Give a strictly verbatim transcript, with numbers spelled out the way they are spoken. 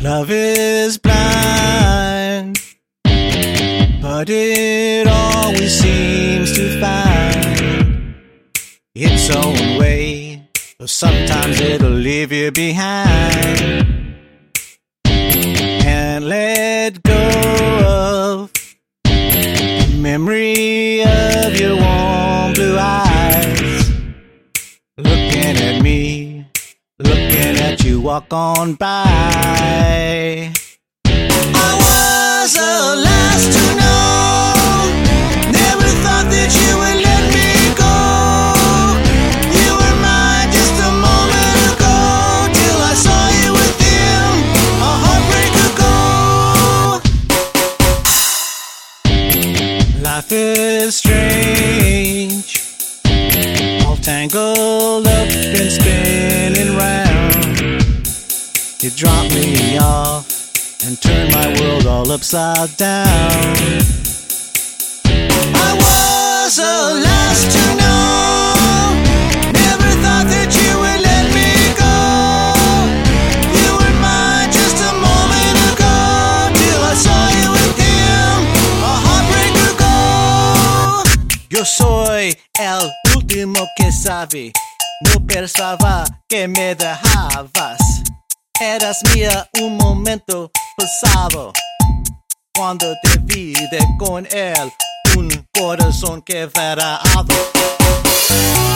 Love is blind, but it always seems to find its own way. But sometimes it'll leave you behind and let go of the memory of your warm blue eyes, looking at me, looking at you walk on by. I was the last to know, never thought that you would let me go. You were mine just a moment ago, till I saw you with him, a heartbreak ago. Life is strange, all tangled up and spinning round. You dropped me off and turned my world all upside down. I was the last to know, never thought that you would let me go. You were mine just a moment ago, till I saw you with him, a heartbreak ago. Yo soy el último que sabe, no pensaba que me dejabas. Eras mía un momento pasado, cuando te vi de con él, un corazón quebrado.